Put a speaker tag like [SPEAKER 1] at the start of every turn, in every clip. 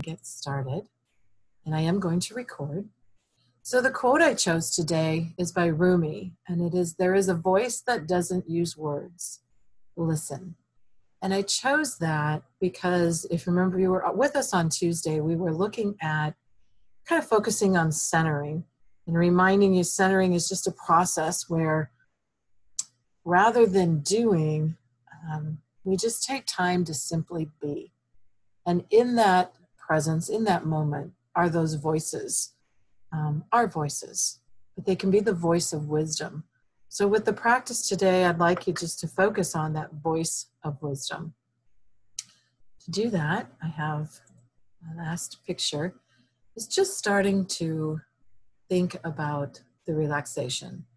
[SPEAKER 1] get started. And I am going to record. So the quote I chose today is by Rumi, and it is, "There is a voice that doesn't use words. Listen." And I chose that because if you remember, you were with us on Tuesday, we were looking at kind of focusing on centering and reminding you centering is just a process where rather than doing, we just take time to simply be. And in that presence, in that moment, are those voices, our voices, but they can be the voice of wisdom. So with the practice today, I'd like you just to focus on that voice of wisdom. To do that, I have the last picture. It's just starting to think about the relaxation.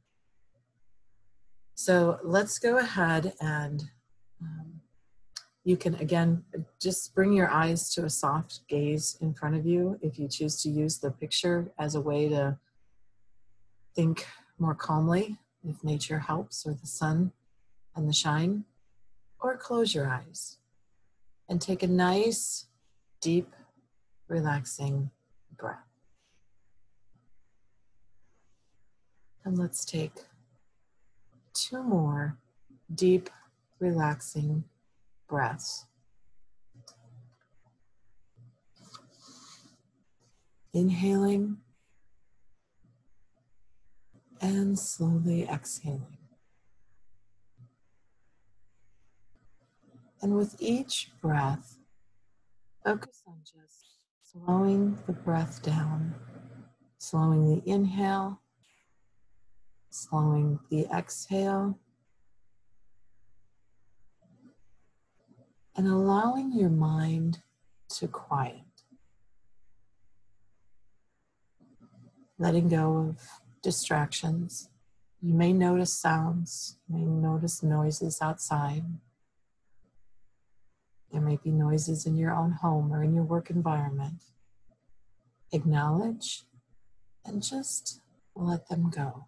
[SPEAKER 1] So let's go ahead and you can, again, just bring your eyes to a soft gaze in front of you if you choose to use the picture as a way to think more calmly, if nature helps, or the sun and the shine, or close your eyes and take a nice, deep, relaxing breath. And let's take 2 more deep, relaxing breaths. Inhaling and slowly exhaling. And with each breath, focus on just slowing the breath down, slowing the inhale, slowing the exhale, and allowing your mind to quiet. Letting go of distractions. You may notice sounds, you may notice noises outside. There may be noises in your own home or in your work environment. Acknowledge and just let them go.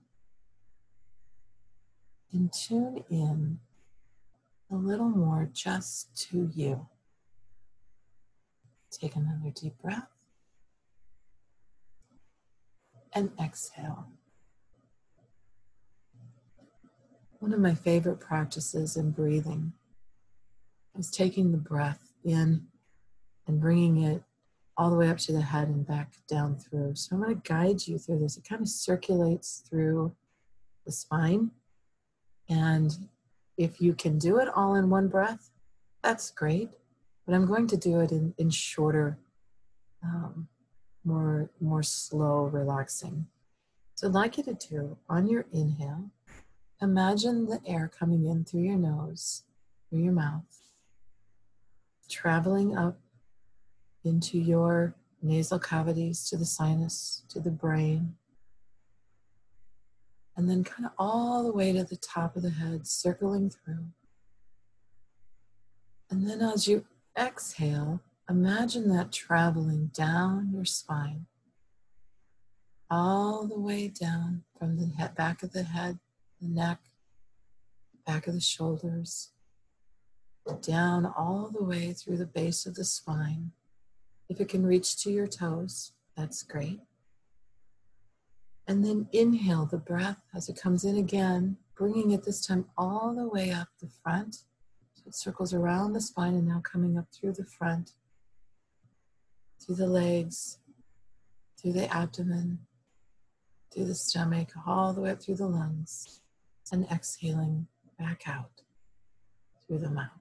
[SPEAKER 1] And tune in a little more just to you. Take another deep breath and exhale. One of my favorite practices in breathing is taking the breath in and bringing it all the way up to the head and back down through. So I'm going to guide you through this. It kind of circulates through the spine. And if you can do it all in one breath, that's great. But I'm going to do it in shorter, more slow, relaxing. So I'd like you to do, on your inhale, imagine the air coming in through your nose, through your mouth, traveling up into your nasal cavities, to the sinus, to the brain, and then kind of all the way to the top of the head, circling through. And then as you exhale, imagine that traveling down your spine, all the way down from the head, back of the head, the neck, back of the shoulders, down all the way through the base of the spine. If it can reach to your toes, that's great. And then inhale the breath as it comes in again, bringing it this time all the way up the front. So it circles around the spine and now coming up through the front, through the legs, through the abdomen, through the stomach, all the way up through the lungs, and exhaling back out through the mouth.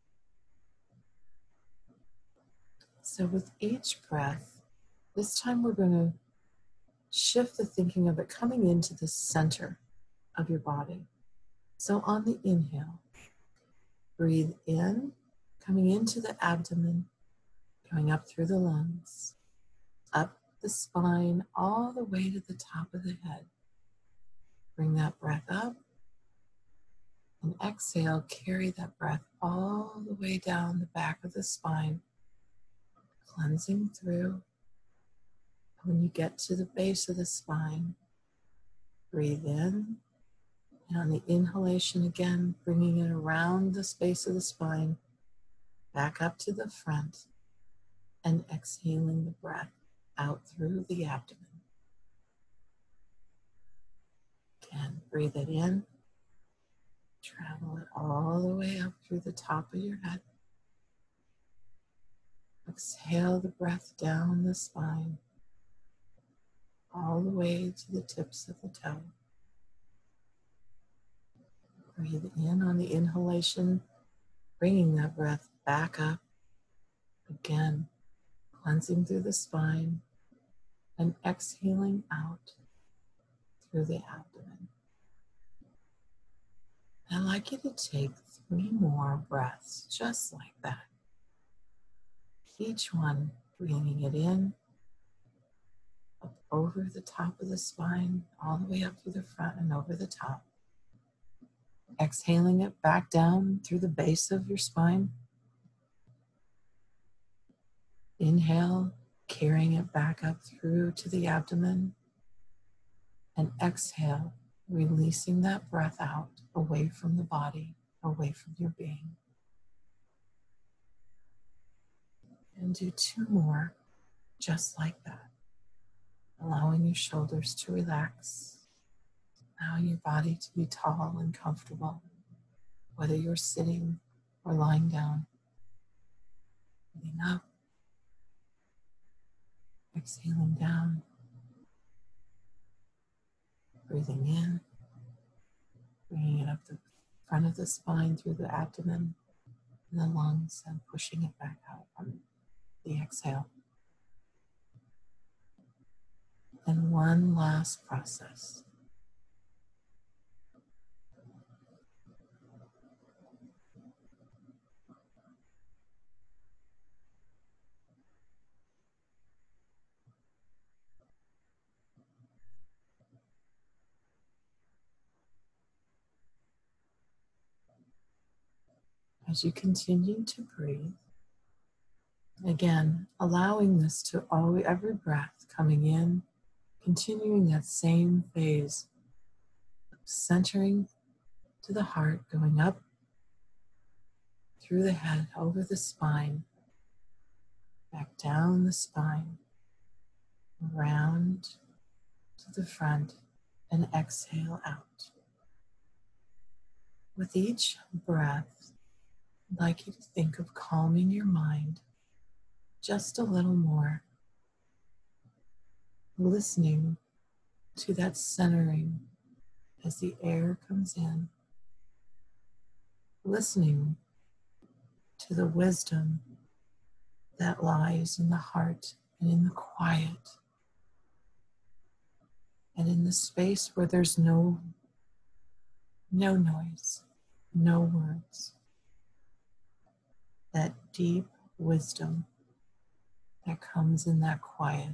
[SPEAKER 1] So with each breath, this time we're going to shift the thinking of it coming into the center of your body. So on the inhale, breathe in, coming into the abdomen, going up through the lungs, up the spine, all the way to the top of the head. Bring that breath up, and exhale, carry that breath all the way down the back of the spine, cleansing through. When you get to the base of the spine, breathe in, and on the inhalation again, bringing it around the space of the spine, back up to the front, and exhaling the breath out through the abdomen. Again, breathe it in, travel it all the way up through the top of your head. Exhale the breath down the spine, all the way to the tips of the toe. Breathe in on the inhalation, bringing that breath back up. Again, cleansing through the spine and exhaling out through the abdomen. I'd like you to take 3 more breaths, just like that. Each one breathing it in, up over the top of the spine, all the way up through the front and over the top. Exhaling it back down through the base of your spine. Inhale, carrying it back up through to the abdomen. And exhale, releasing that breath out away from the body, away from your being. And do 2 more, just like that. Allowing your shoulders to relax. Allowing your body to be tall and comfortable, whether you're sitting or lying down. Breathing up, exhaling down, breathing in, bringing it up the front of the spine through the abdomen and the lungs and pushing it back out on the exhale. And one last process. As you continue to breathe, again, allowing this to always, every breath coming in, continuing that same phase, centering to the heart, going up through the head, over the spine, back down the spine, around to the front, and exhale out. With each breath, I'd like you to think of calming your mind just a little more, listening to that centering as the air comes in, listening to the wisdom that lies in the heart and in the quiet and in the space where there's no noise, no words. That deep wisdom that comes in that quiet.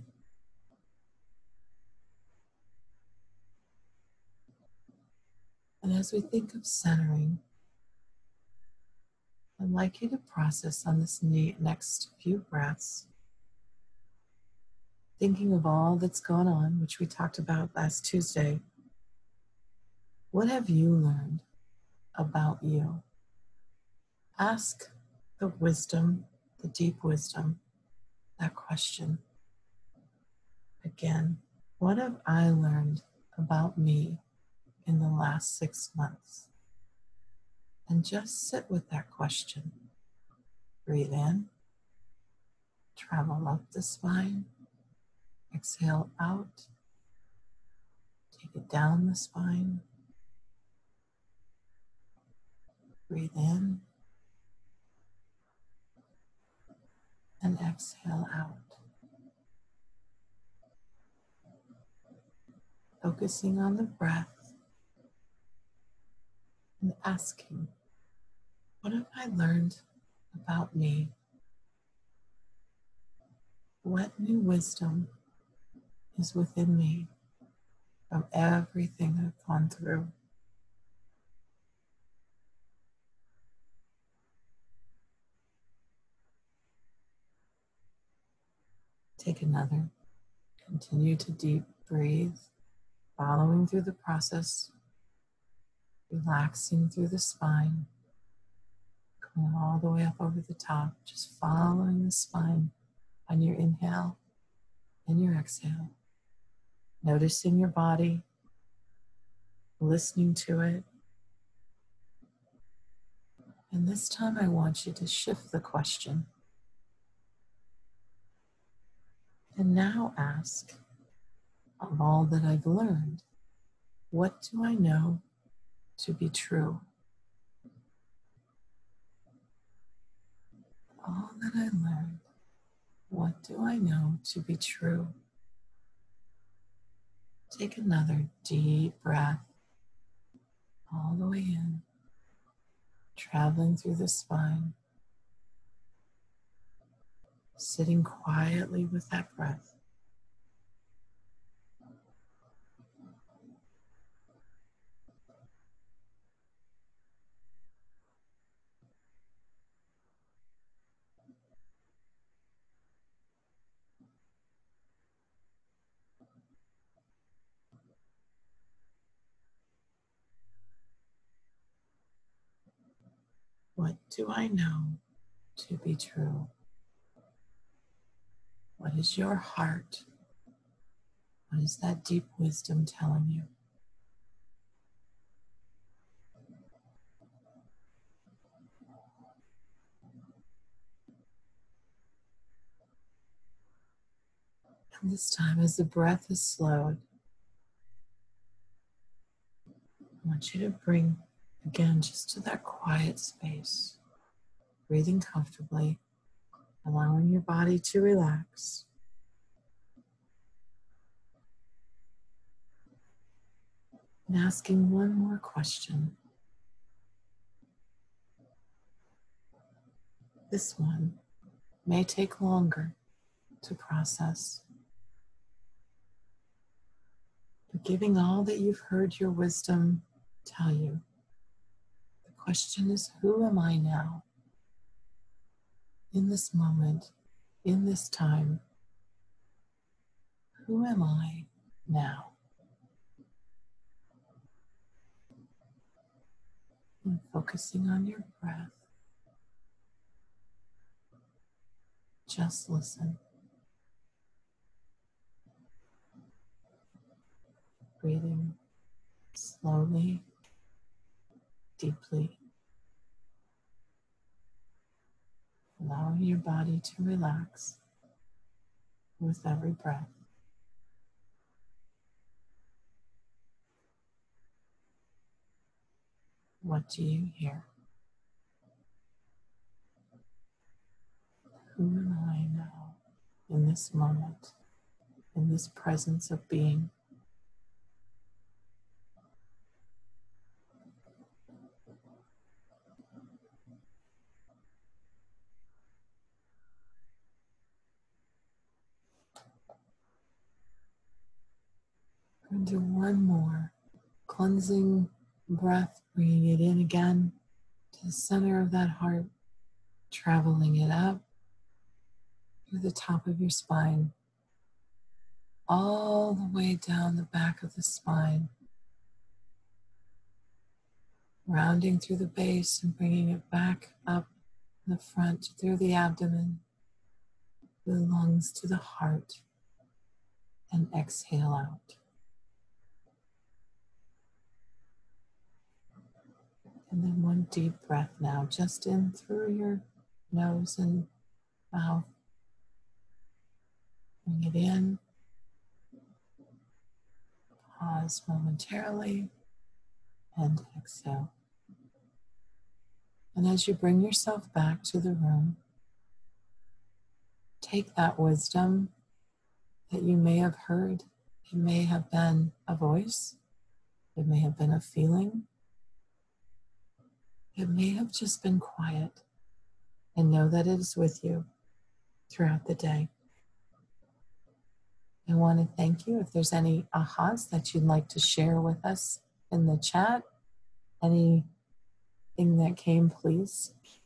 [SPEAKER 1] And as we think of centering, I'd like you to process on this next few breaths, thinking of all that's gone on, which we talked about last Tuesday. What have you learned about you? Ask the wisdom, the deep wisdom, that question. Again, what have I learned about me in the last 6 months? And just sit with that question. Breathe in, travel up the spine, exhale out, take it down the spine, breathe in, and exhale out. Focusing on the breath and asking, what have I learned about me? What new wisdom is within me from everything I've gone through? Take another. Continue to deep breathe, following through the process, relaxing through the spine, going all the way up over the top, just following the spine on your inhale and your exhale, noticing your body, listening to it. And this time I want you to shift the question. And now ask, of all that I've learned, what do I know to be true? All that I learned, what do I know to be true? Take another deep breath all the way in, traveling through the spine, sitting quietly with that breath. What do I know to be true? What is your heart? What is that deep wisdom telling you? And this time, as the breath is slowed, I want you to bring again just to that quiet space, breathing comfortably, allowing your body to relax. And asking one more question. This one may take longer to process. But giving all that you've heard your wisdom tell you, the question is, who am I now? In this moment, in this time, who am I now? And focusing on your breath, just listen. Breathing slowly, deeply, allowing your body to relax with every breath. What do you hear? Who am I now in this moment, in this presence of being? And do one more cleansing breath, bringing it in again to the center of that heart, traveling it up through the top of your spine, all the way down the back of the spine, rounding through the base and bringing it back up in the front through the abdomen, the lungs to the heart, and exhale out. And then one deep breath now, just in through your nose and mouth. Bring it in. Pause momentarily and exhale. And as you bring yourself back to the room, take that wisdom that you may have heard. It may have been a voice. It may have been a feeling. It may have just been quiet. And know that it is with you throughout the day. I want to thank you. If there's any ahas that you'd like to share with us in the chat, anything that came, please